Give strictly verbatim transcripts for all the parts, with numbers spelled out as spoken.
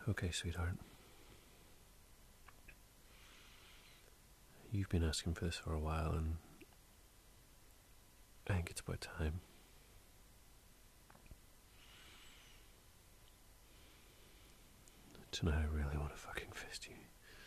Okay, sweetheart. You've been asking for this for a while, and I think it's about time. Tonight I really want to fucking fist you.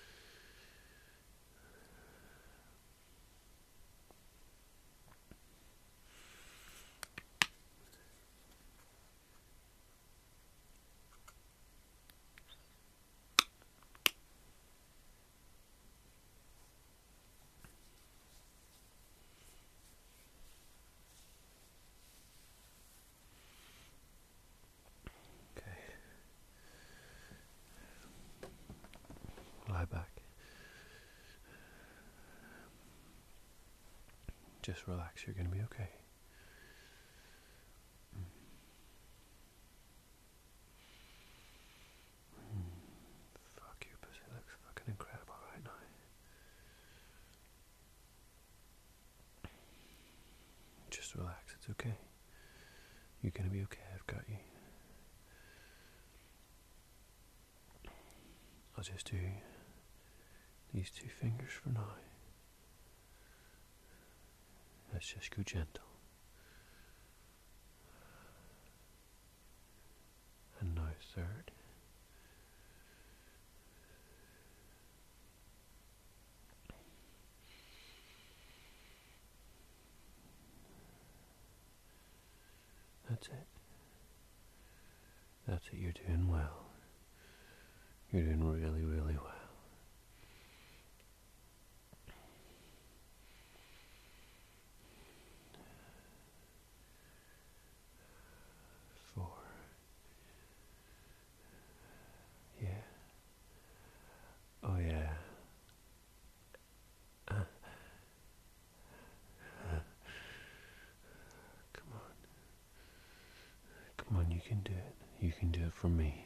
Okay. Lie back. Just relax, you're gonna be okay. Fuck, your pussy looks fucking incredible right now. Just relax, it's okay. You're gonna be okay, I've got you. I'll just do these two fingers for now. Let's just go gentle. And now third. That's it. That's it, you're doing well. You're doing really, really well. Four. Yeah. Oh yeah. Uh. Uh. Come on. Come on, you can do it. You can do it for me.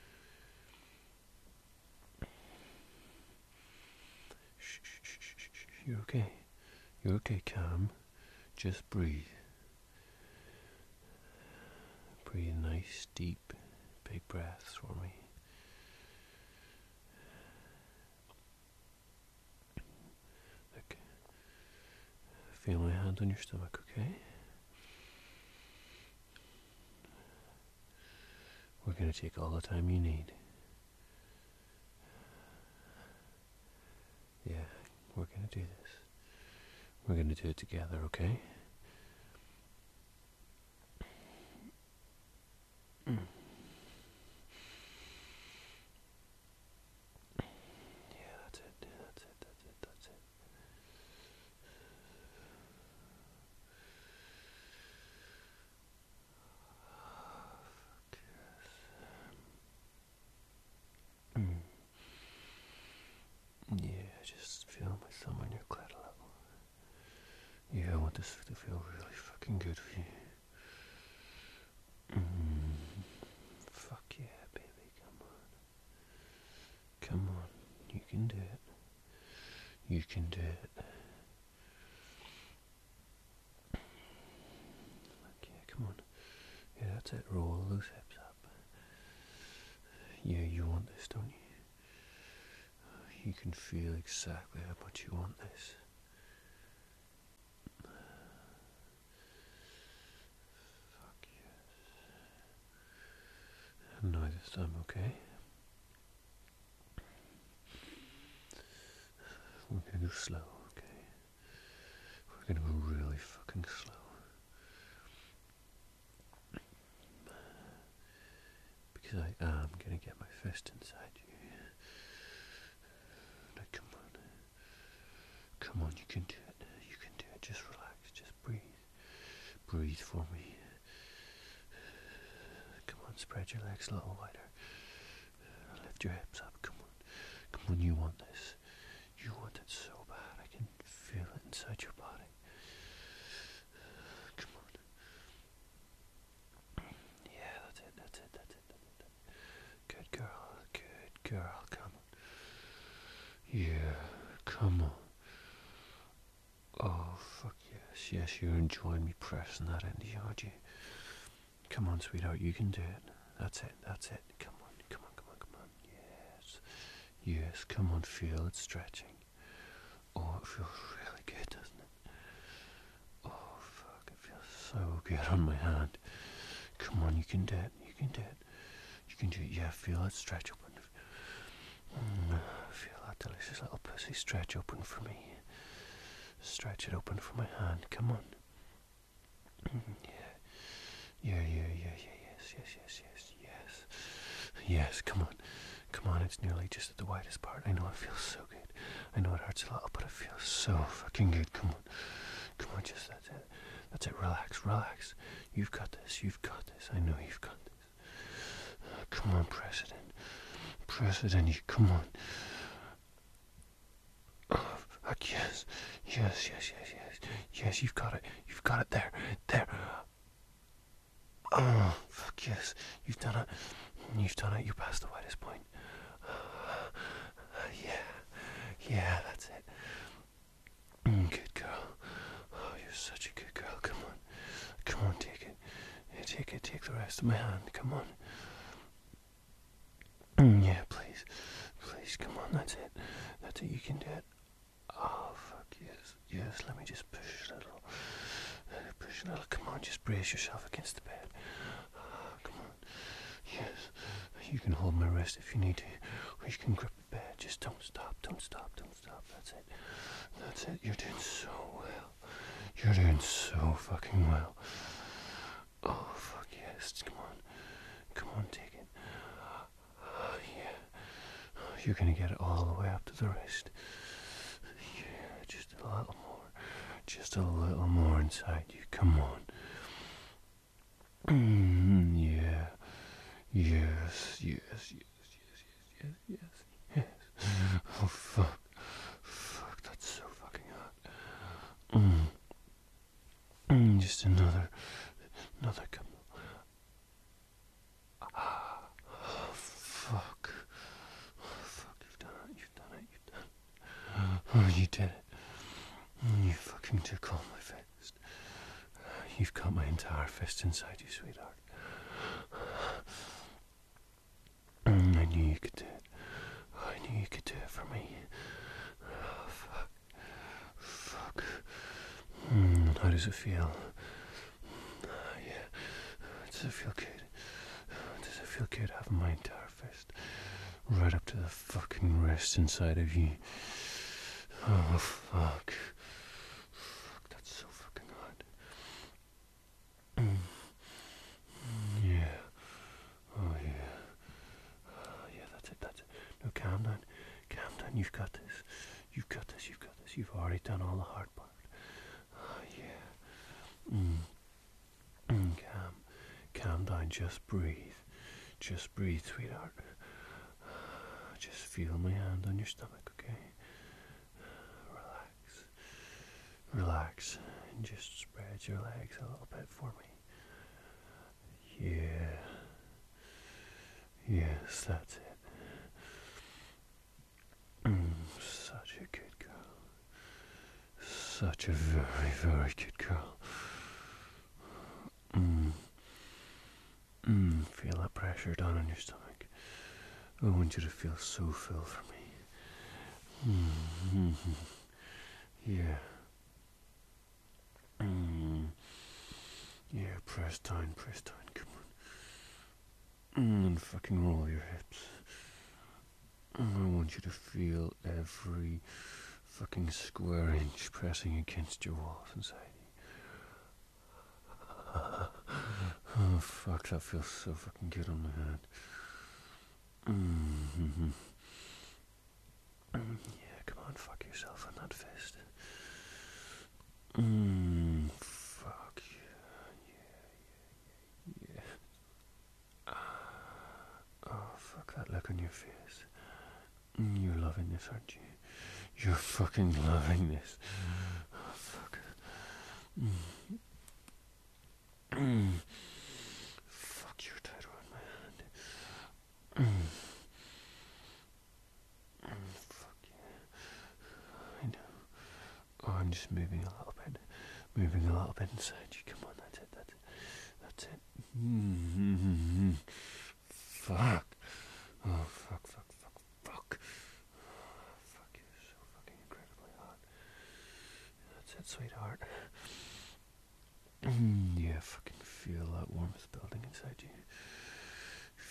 Shh, shh, shh, shh, shh. You're okay. You're okay, calm. Just breathe. Breathe nice, deep, big breaths for me. Look. Feel my hand on your stomach, okay? We're going to take all the time you need. Yeah, we're going to do this. We're going to do it together, okay? Mm. Yeah, that's it, that's it, that's it, that's it. Mm. Yeah, just feel my thumb on your clit a little. Yeah, I want this to feel really fucking good for you. Mm. Fuck yeah, baby, come on. Come on, you can do it. You can do it. Yeah, come on. Yeah, that's it, roll those hips up. Yeah, you want this, don't you? You can feel exactly how much you want this. Fuck yes. And now this time, okay? We're gonna go slow, okay? We're gonna go really fucking slow. Because I am gonna get my fist inside you. Now come on. Come on, you can do it. You can do it. Just relax. Just breathe. Breathe for me. Come on, spread your legs a little wider. Lift your hips up. Come on. Come on, you want this. You want it so bad. I can feel it inside your body. Come on. Yeah, that's it. That's it. That's it. That's it. Good girl. Good girl. Come on. Yeah. Come on. Oh, fuck yes. Yes, you're enjoying me pressing that into you, aren't you? Come on, sweetheart. You can do it. That's it. That's it. Come on. Come on. Come on. Come on. Yes, come on, feel it stretching. Oh, it feels really good, doesn't it? Oh, fuck, it feels so good on my hand. Come on, you can do it, you can do it. You can do it, yeah, feel it stretch open. Mm, feel that delicious little pussy stretch open for me. Stretch it open for my hand, come on. Mm, yeah. Yeah, yeah, yeah, yeah, yes, yes, yes, yes, yes. Yes, come on. Come on, it's nearly just at the widest part. I know it feels so good. I know it hurts a lot, but it feels so fucking good. Come on. Come on, just that's it. That's it. Relax, relax. You've got this, you've got this. I know you've got this. Uh, come on, press it in. Press it in. You, come on. Oh, fuck, yes. Yes, yes, yes, yes. Yes, you've got it. You've got it there. There. Oh, fuck yes. You've done it. You've done it. You're past the widest point. Yeah. Yeah, that's it. Mm, good girl. Oh, you're such a good girl. Come on. Come on, take it. Yeah, take it. Take the rest of my hand. Come on. Mm, yeah, please. Please, come on. That's it. That's it. You can do it. Oh, fuck yes. Yes, let me just push a little. Push a little. Come on, just brace yourself against the bed. Oh, come on. Yes. You can hold my wrist if you need to. Or you can grip the bed. Just don't stop. Don't stop. Don't stop. That's it. That's it. You're doing so well. You're doing so fucking well. Oh, fuck yes. Come on. Come on, take it. Oh, yeah. Oh, you're gonna get it all the way up to the wrist. Yeah, just a little more. Just a little more inside you. Come on. Mm, yeah. Yes, yes, yes, yes, yes, yes, yes, yes. Oh, fuck. Fuck, that's so fucking hot. Mm. Mm, just another, another couple. Ah, oh, fuck. Oh, fuck, you've done it, you've done it, you've done it. Oh, you did it. You fucking took all my fist. You've got my entire fist inside you, sweetheart. I knew you could do it. I knew you could do it for me. Oh, fuck. Fuck. Mm, how does it feel? Uh, yeah. Does it feel good? Does it feel good having my entire fist right up to the fucking wrist inside of you? Oh, fuck. Fuck, that's so fucking hot. Mm. Yeah. Oh, yeah. Oh, yeah, that's it, that's it. No, calm down. Calm down. You've got this. You've got this, you've got this. You've already done all the hard part. Oh, yeah. Mm. Mm, calm. Calm down. Just breathe. Just breathe, sweetheart. Just feel my hand on your stomach, okay? Relax. Relax. And just spread your legs a little bit for me. Yeah. Yes, that's it. Mm, such a good girl. Such a very, very good girl. Mm. Mm, feel that pressure down on your stomach. I want you to feel so full for me. Mm-hmm. Yeah. Mm. Yeah, press down, press down, come on. Mm, and fucking roll your hips. Mm, I want you to feel every fucking square inch pressing against your walls inside you. Oh, fuck, that feels so fucking good on my hand. Mm-hmm. Mm, yeah, come on, fuck yourself on that fist. Mm, fuck yeah, yeah, yeah, yeah. Oh, fuck that look on your face. Mm, you're loving this, aren't you? You're fucking loving this. Oh, fuck. Mm. Mm. Fuck, you're tight around my hand. Mm. Mm, fuck yeah. I know. Oh, I'm just moving a little bit. Moving a little bit inside you. Come on, that's it, that's it. That's it. Mm-hmm. Fuck. Oh, fuck, fuck, fuck, fuck.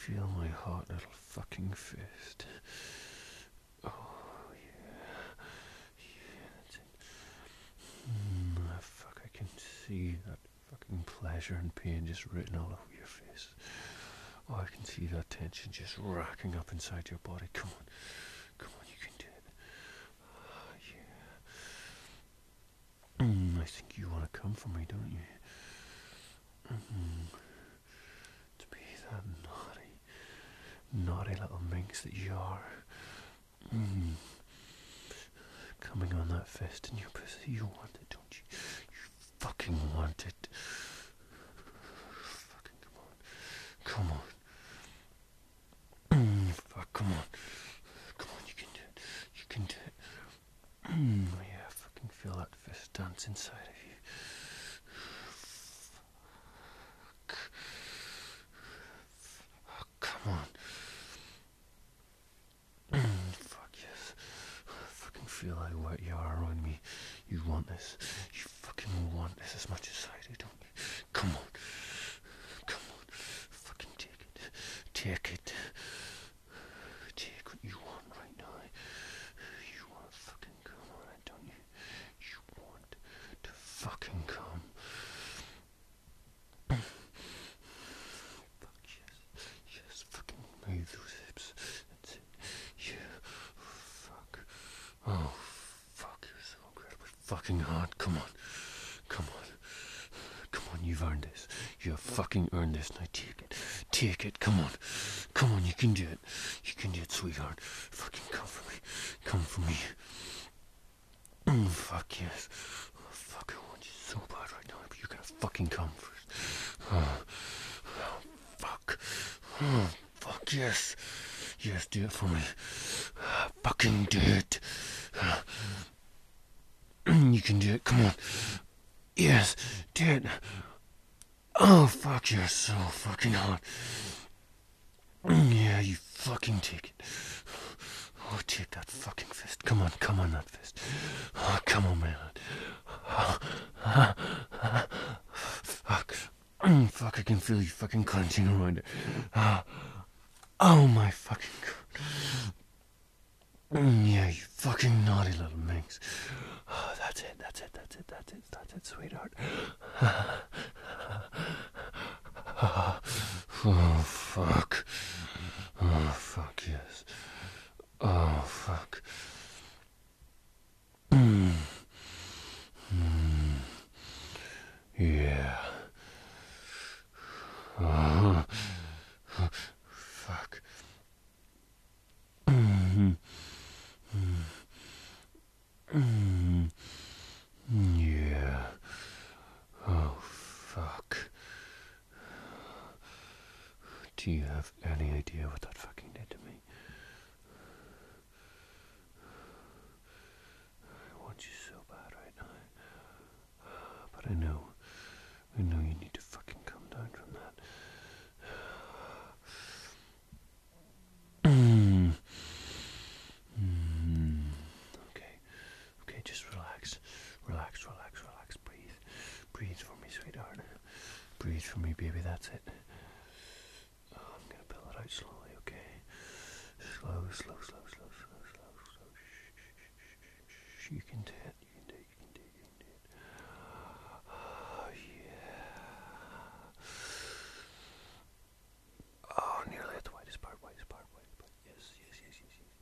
feel my hot little fucking fist? Oh, yeah. Yeah, that's it. Mm, ah, fuck, I can see that fucking pleasure and pain just written all over your face. Oh, I can see that tension just racking up inside your body. Come on. Come on, you can do it. Oh, yeah. Mm, I think you want to come for me, don't you? Mm-hmm. To be that naughty, naughty little minx that you are. Mm. Coming on that fist in your pussy, you want it, don't you? You fucking want it. Fucking come on. Come on. Mm, fuck, come on. Come on, you can do it. You can do it. Mm, oh yeah, fucking feel that fist dance inside of you. Fuck. Oh, come on. Mm, fuck yes. I fucking feel how wet you are around me. You want this. You fucking want this as much as I do, don't you? Come on. Come on. Fucking take it. Take it. Take what you want right now. You want to fucking come on it, don't you? You want to fucking come. Fuck yes. Yes, fucking move those hips. That's it. Yeah. Fuck. Oh, fuck. You're so incredibly fucking hot. Come on. Come on. Come on, you've earned this. You have fucking earned this. Now take it. Take it. Come on. Come on, you can do it. You can do it, sweetheart. Fucking come for me. Come for me. Mm, fuck yes. Oh, fuck, I want you so bad right now, but you're gonna fucking come first. Oh, oh fuck. Oh, fuck yes. Yes, do it for me. Fucking do it. You can do it. Come on. Yes, do it. Oh, fuck, you're so fucking hot. Yeah, you fucking take it. Oh, take that fucking fist. Come on, come on, that fist. Oh, come on, man. Oh, ah, ah, fuck. Fuck, I can feel you fucking clenching around it. Oh, oh my fucking god. Yeah, you fucking naughty little minx. Oh, that's it, that's it, that's it, that's it, that's it, sweetheart. Oh, fuck. Oh, fuck, yes. Oh, fuck. Mm. Mm. Yeah. Oh, fuck. Mm. Mm. Mm. Yeah. Oh, fuck. Do you have any idea what that fucking did to me? I want you so bad right now. But I know, I know you need to fucking come down from that. Mm. Mm. Okay, okay, just relax. Relax, relax, relax. Breathe. Breathe for me, sweetheart. Breathe for me, baby, that's it. Oh, I'm gonna pull it out slowly, okay? Slow, slow, slow, slow, slow, slow, slow. Shh, shh, shh, shh. You can do it, you can do it, you can do it, you can do it. Oh, yeah. Oh, nearly at the whitest part, whitest part, whitest part. Yes, yes, yes, yes, yes.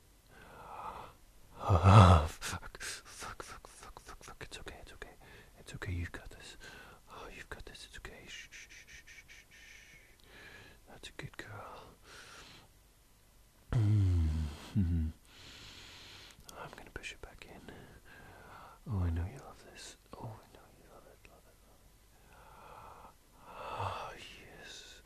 Oh, fuck, fuck, fuck, fuck, fuck, fuck. It's okay, it's okay. It's okay, you've got this. Oh, you've got this, it's okay. Shh, shh, shh, shh, shh, shh. That's a good girl. Mm-hmm. I'm gonna push it back in. Oh, I know you love this. Oh, I know you love it, love it, love it. Oh, yes.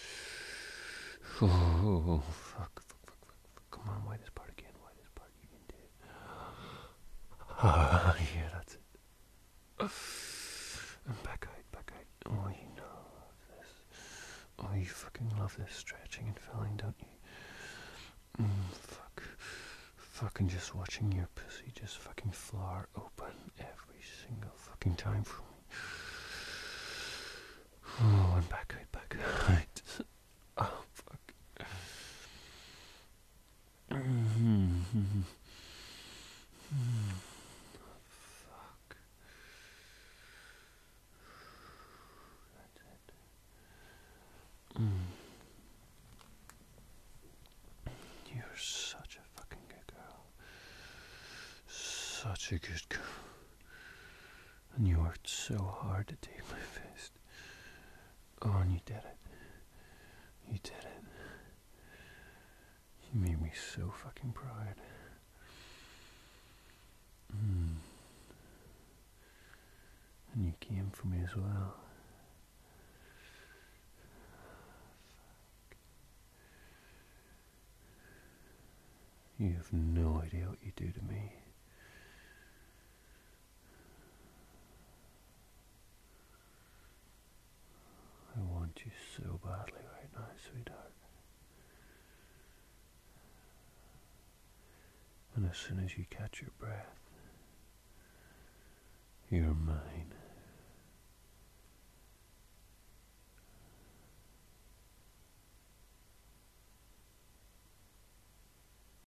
Oh, fuck, fuck, fuck, fuck, fuck. Come on, white this part again, white this part. You can do it. Ah, yeah, that's it. And back out, back out. Oh, you know this. Oh, you fucking love this stretching and filling, don't you? Mm, fuck. Fucking just watching your pussy just fucking floor open every single fucking time for me. Oh, and back out, back out. Oh, fuck. a good girl. And you worked so hard to take my fist. Oh, and you did it. You did it. You made me so fucking proud. Mm. And you came for me as well. You have no idea what you do to me. I want you so badly right now, sweetheart. And as soon as you catch your breath, you're mine.